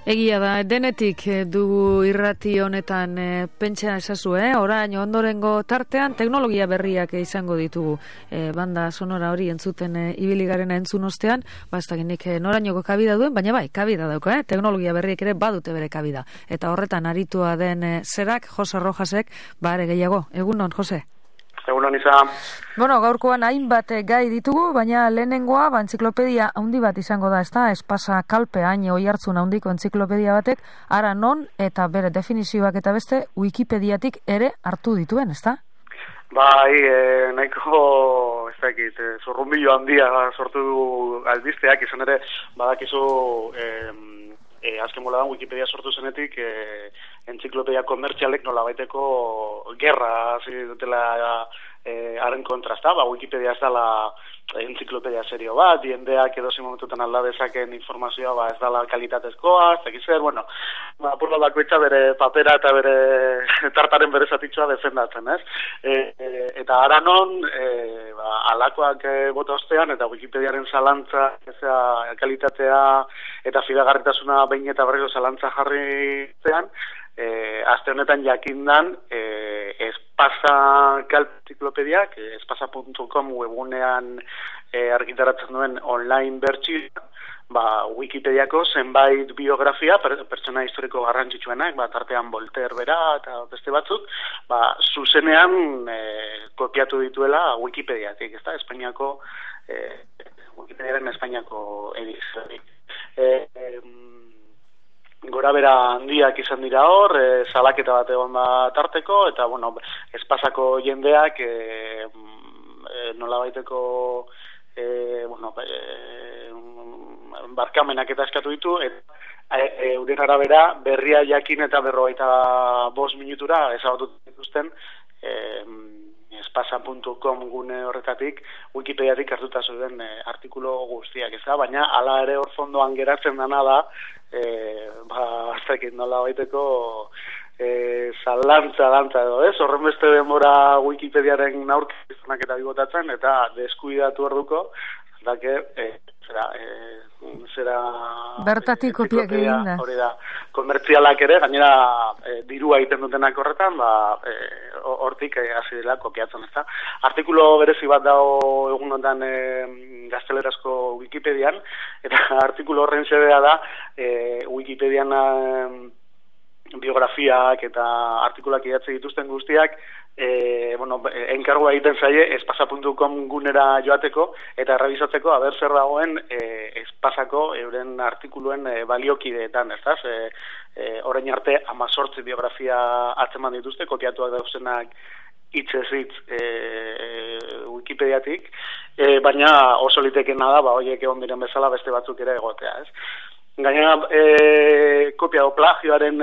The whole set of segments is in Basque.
Egia da, denetik dugu irrati honetan pentsa esazu, orain ondorengo tartean teknologia berriak izango ditugu. Banda sonora hori entzuten ibili garena entzun ostean, ez dakinik norainoko kabida duen, baina bai, kabida dauka, teknologia berriek ere badute bere kabida. Eta horretan aritua den zerak, Jose Rojasek, are gehiago. Egunon, Jose? Egunon izan. Bueno, gaurkoan hainbat gai ditugu, baina lehenengoa entziklopedia handi bat izango da, ezta? Espasa kalpe hain oihartzun handiko entziklopedia batek, ara non eta bere definizioak eta beste Wikipediatik ere hartu dituen, ezta? Bai, nahiko, ez dakit, zurrunbilo handia sortu du albisteak, izan ere, badakizu, azken boladan Wikipedia sortu zenetik, entziklopedia komertzialek nolabaiteko gerra hasi dutela haren kontrasta, Wikipedia ez dela entziklopedia serio bat, jendeak edo momentutan alda dezaken informazioa ez dela kalitatezkoa, ez dakiz zer, bueno, apurra bakoitza bere papera eta bere tartaren bere zatitxoa defendatzen, ez? Eta ara non, alakoak bota ostean, eta Wikipediaren zalantza, kalitatea eta fidagarritasuna behin eta berriro zalantza jarri zean, aste honetan jakindan Espasa enziklopediak, espasa.com webunean argitaratzen duen online bertsioa, Wikipediako zenbait biografia, pertsona historiko garrantzitsuenak, tartean Voltaire bera eta beste batzuk, zuzenean kopiatu dituela Wikipediatik, ezta? Espainiako Wikipediaren Espainiako ediziorik. Gora bera handiak izan dira hor, salaketa bat egon tarteko, eta, bueno, espasako jendeak nolabaiteko barkamenak eta eskatu ditu, euren arabera berria jakin eta 45 minutura ezabatu dituzten espasa.com gune horretatik Wikipediatik hartuta zuen artikulo guztiak, ez da? Baina hala ere hor fondoan geratzen dana da, ez dakit nola baiteko zalantza edo, ez? Horren beste denbora Wikipediaren aurkizunak eta bibotatzen, eta deskuidatu orduko, zera bertatik kopiak egin da. Hori da, komertzialak ere, gainera dirua egiten dutenak horretan, hortik hasi dela kopiatzen, ezta. Artikulo berezi bat dago egunotan gaztelerazko Wikipedian, eta artikulo horren xedea da Wikipedian biografiak eta artikulak idatzi dituzten guztiak, enkargua egiten zaie espasa.com gunera joateko eta errebisatzeko aber zer dagoen espasako euren artikuluen baliokideetan, ezta? Orain arte 18 biografia atzeman dituzte, kopiatuak dauzenak hitzez hitz Wikipediatik, baina oso litekena da, horiek egon diren bezala beste batzuk ere egotea, ez? Gainera, kopia o plagioaren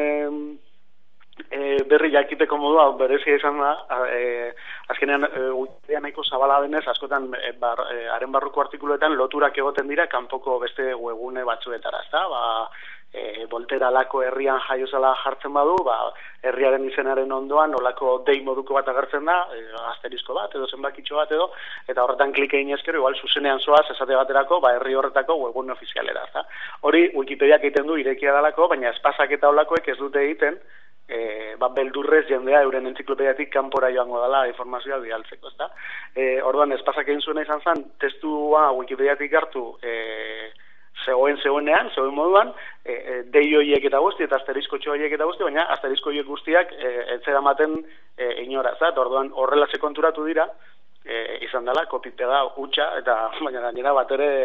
berri jakiteko modua berezia izan da, azkenean Wikipedia nahiko zabala denez, askotan haren barruko artikuluetan loturak egoten dira kanpoko beste webgune batzuetara, ezta? Voltaire alako herrian jaiozala jartzen badu, herriaren izenaren ondoan olako dei moduko bat agertzen da, asterisko bat edo zenbakitxo bat edo, eta horretan klik egin ezkero, igual zuzenean zoaz esate baterako, herri horretako webgune ofizialera, ezta? Hori Wikipediak egiten du irekia dalako, baina espasak eta olakoek ez dute egiten, beldurrez jendea euren entziklopediatik kanpora joango dela informazioa bidaltzeko, ezta? Orduan espasak egin zuena izan zen, testua Wikipediatik hartu zegoenean, zegoen moduan, dei horiek eta guzti, eta asterisko horiek eta guzti, baina asterisko horiek guztiak etzera maten inora, eta orduan horrela se konturatu dira, izan dela, kopipega hutsa, eta baina gainera bat ere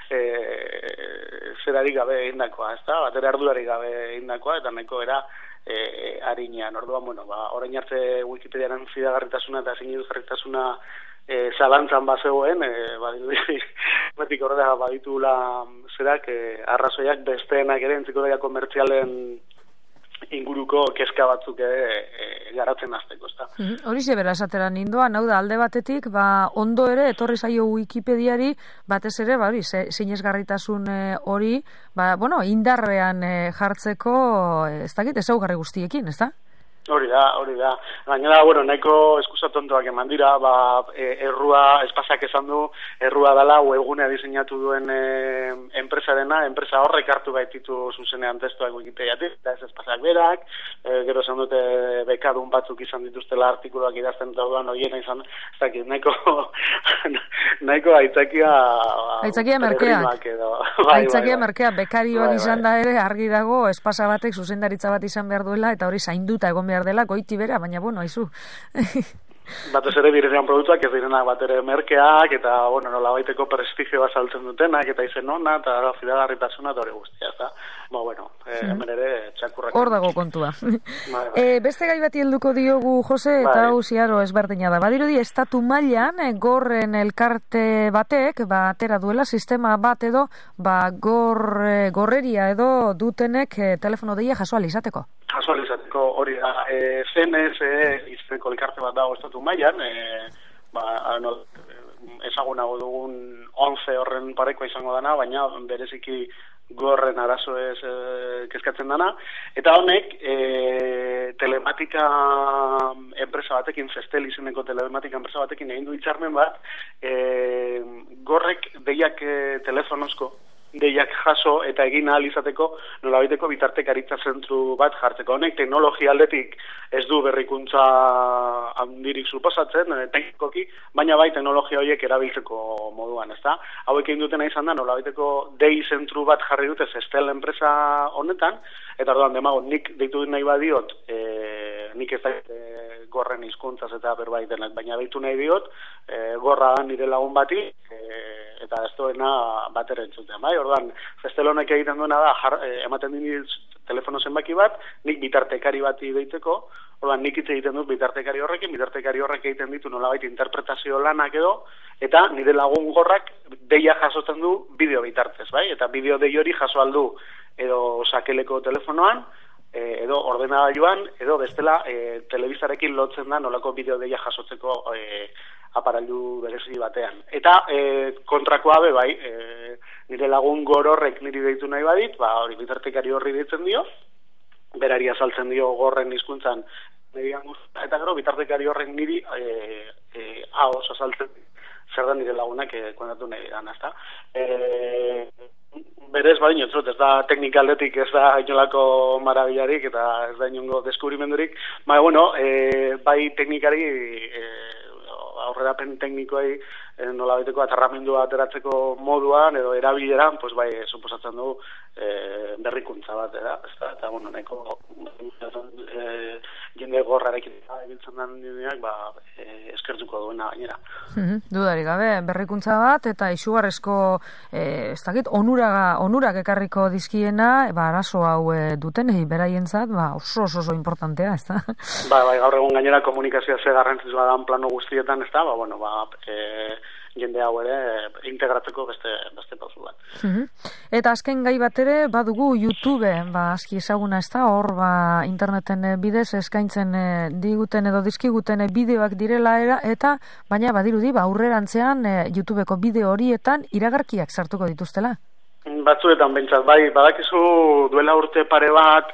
zerarik gabe egindakoa, bat ere ardurarik gabe egindakoa, eta nahiko era harinean. Orduan, orain arte Wikipediaren fidagarritasuna eta sinesgarritasuna zalantzan bazegoen, betik horrela baditula zerak arrazoiak besteenak ere entziklopedia komertzialen inguruko kezka batzuk garatzen hasteko, ezta. Horixe bera esatera nindoan, hau da, alde batetik, ondo ere etorri zaio Wikipediari, batez ere, sinesgarritasun hori, indarrean jartzeko, ez dakit, ezaugarri guztiekin, ezta? Hori da. Gainera, bueno, nahiko eskusa tontoak eman dira, errua, espasak esan du, errua dela webgunea diseinatu duen enpresa horrek hartu baititu zuzenean testuak Wikipediatik, eta ez espasak berak, gero esan dute bekadun batzuk izan dituztela artikuluak idazten daudan horiena izan, ez dakit, nahiko aitzakia... Aitzakia merkeak. Aitzakia merkeak, bekarioak izan da ere, argi dago, espasa batek zuzendaritza bat izan behar duela, eta hori zainduta egon behar dela, goiti bera, baina, bueno, aizu. Batez ere direnean produktuak ez direnak bat ere merkeak, eta, bueno, nola baiteko prestigio bat saltzen dutenak, eta izen ona, eta fidagarritasuna, eta hori guztia, eta, bueno, hemen ere txakurrak. Hor dago kontua. Beste gai bati helduko diogu, Jose, eta hau ziaro ezberdina da. Badirudi, estatu mailan, gorren elkarte batek, atera duela sistema bat edo, gorreria edo dutenek telefono deia jaso alizateko. Jaso alizateko hori da. CNS izeneko elkarte bat dago estatu mailan, ezagunago dugun 11 horren parekoa izango dana, baina bereziki gorren arazoez kezkatzen dana, eta honek telematika enpresa batekin, Festel izeneko telematika enpresa batekin egin du hitzarmen bat, gorrek deiak telefonozko deiak jaso eta egin ahal izateko nolabaiteko bitartekaritza zentru bat jartzeko. Honek teknologia aldetik ez du berrikuntza handirik suposatzen, teknikoki, baina bai teknologia horiek erabiltzeko moduan, ezta? Hauek egin dutena izan da nolabaiteko dei zentru bat jarri dute Festel enpresa honetan, eta orduan demago nik deitu nahi badiot, nik ez da gorren hizkuntzaz eta berbait denak, baina deitu nahi diot, gorra da nire lagun bati, eta ez duena batera entzuten, bai? Orduan, Festel honek egiten duena da, ematen dini telefono zenbaki bat, nik bitartekari bati deiteko, orduan nik hitz egiten dut bitartekari horrekin, bitartekari horrek egiten ditu nolabait interpretazio lanak edo, eta nire lagun gorrak deia jasotzen du bideo bitartez, bai? Eta bideo dei hori jaso aldu edo sakeleko telefonoan, edo ordenagailuan, edo bestela telebistarekin lotzen da nolako bideo deia jasotzeko aparailu berezi batean. Eta kontrakoa be bai, nire lagun gororrek niri deitu nahi badit, hori bitartekari horri deitzen dio, berari azaltzen dio gorren hizkuntzan median guztia, eta gero bitartekari horrek niri ahoz azaltzen zer da nire lagunak kontatu nahi dan, ezta? Berez, badin, ez da teknika aldetik, ez da inolako marabillarik, eta ez da inongo deskubrimendurik, bai teknikari aurrerapen teknikoei nolabaiteko atarramendua ateratzeko moduan edo erabileran, pues bai, suposatzen du berrikuntza bat, eta bueno, nahiko jende gorrarekin ebiltzen den dineak, eskertuko duena gainera. Dudarik gabe, berrikuntza bat, eta izugarrezko, ez dakit, onurak ekarriko dizkiena, arazo hau dutenei beraientzat, oso importantea, ez da? Bai, gaur egun gainera komunikazioa ze garrantzitsua dan plano guztietan, ez da, jende hau ere integratzeko beste pausu bat. Eta azken gai bat ere, badugu YouTube, aski ezaguna ez da, hor interneten bidez eskaintzen diguten edo dizkiguten bideoak direla eta, baina badirudi, aurrerantzean YouTubeko bideo horietan iragarkiak sartuko dituztela? Batzuetan bentsat, bai, badakizu duela urte pare bat,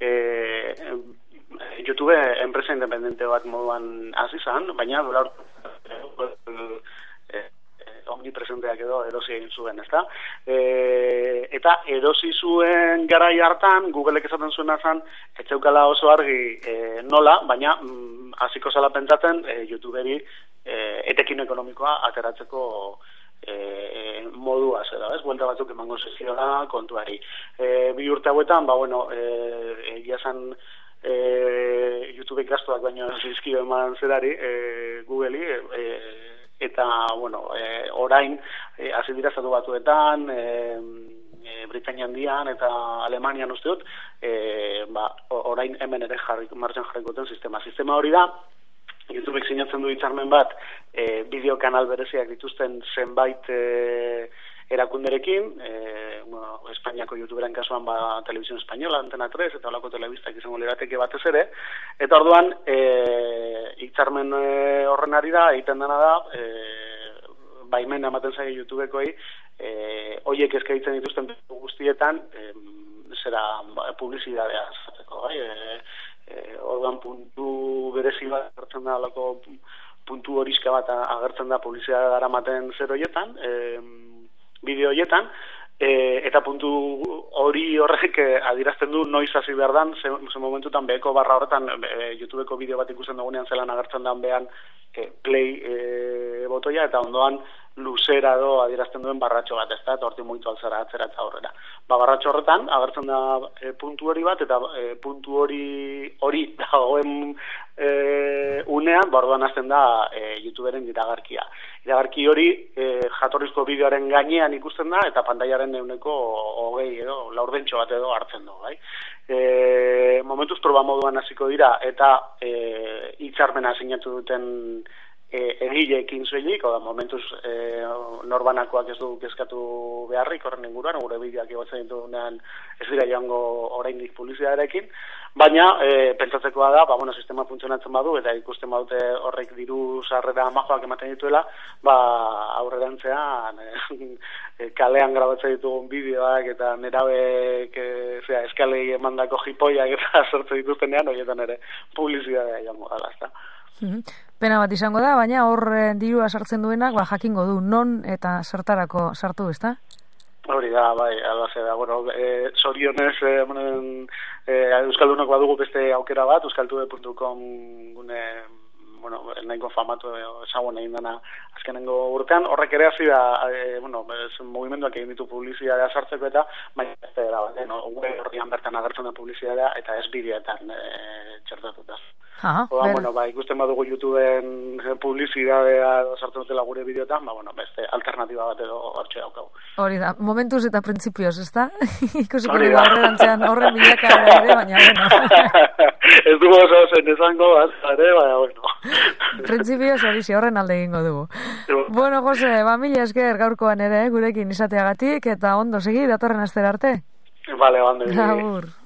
YouTube enpresa independente bat moduan hasi izan, baina duela urte omnipresenteak edo erosi egin zuen, ezta? Eta erosi zuen garai hartan, Googleek esaten zuena zen, etzeukala oso argi nola, baina hasiko zala pentsatzen YouTuberi etekin ekonomikoa ateratzeko modua zera, ez? Buelta batzuk emango ziziola kontuari. Bi urte hauetan, egia zen YouTubek gastuak baino zizkio eman zerari, Googleri, eta, orain, hasi dira Estatu Batuetan, Britainia Handian eta Alemanian uste dut, orain hemen ere martxan jarrikoten sistema. Sistema hori da, YouTubek sinatzen du hitzarmen bat, bideokanal bereziak dituzten zenbait erakunderekin, Espainiako YouTuberen kasuan Televisión Española, Antena 3, eta olako telebistak izango lirateke batez ere, eta orduan hitzarmen horren ari da, egiten dena da, baimen ematen zaio YouTubekoei, hoiek eskaintzen dituzten guztietan, publizidadea zateko, orduan puntu berezi bat agertzen da, alako puntu horiska bat agertzen da publizitatea daramaten zer horietan, bideo horietan, eta puntu hori horrek adierazten du noiz hasi behar dan, ze momentutan beheko barra horretan, YouTubeko bideo bat ikusten dugunean zelan agertzen dan behan play botoia, eta ondoan luzera do adierazten duen barratxo bat, ezta, eta hortik mugitu alzara atzera eta aurrera. Barratxo horretan agertzen da puntu hori bat, eta puntu hori dagoen unean, orduan hasten da YouTuberen iragarkia. Iragarki hori jatorrizko bideoaren gainean ikusten da, eta pantailaren ehuneko 20 edo, laurdentxo bat edo hartzen du, bai? Momentuz proba moduan hasiko dira, eta hitzarmena sinatu duten egileekin soilik, oda momentuz norbanakoak ez du kezkatu beharrik horren inguruan, gure bideoak igotzen ditugunean ez dira joango oraindik publizitatearekin, baina pentsatzekoa da, sistema funtzionatzen badu, eta ikusten badute horrek diru sarrera majoak ematen dituela, aurrerantzean kalean grabatzen ditugun bideoak eta nerabek eskalei emandako jipoiak eta sortzen dituztenean, horietan ere publizitatea joango dela, ezta. Pena bat izango da, baina hor dirua sartzen duenak jakingo du non eta zertarako sartu, ezta? Hori da, bai, albaze da. Zorionez, Euskaldunok badugu beste aukera bat, euskaltube.com gune, nahiko famatu ezagun egin dena azkenengo urtean. Horrek ere hasi da, mugimenduak egin ditu publizitatea sartzeko eta, baina ez da, web horrian bertan agertzen da publizitatea eta ez bideoetan txertatuta. Ikusten badugu YouTubeen publizitatea sartzen dutela gure bideoetan, beste alternatiba bat edo hartxe daukagu. Hori da, momentuz eta printzipioz, ezta? Ikusiko dugu horrerantzean horren bilaka ere, baina, Ez dugu oso zen esango, baina, Printzipioz horren alde egingo dugu. Bueno, Jose, mila esker gaurkoan ere, gurekin izateagatik, eta ondo segi, datorren astera arte. Vale, bande. Agur.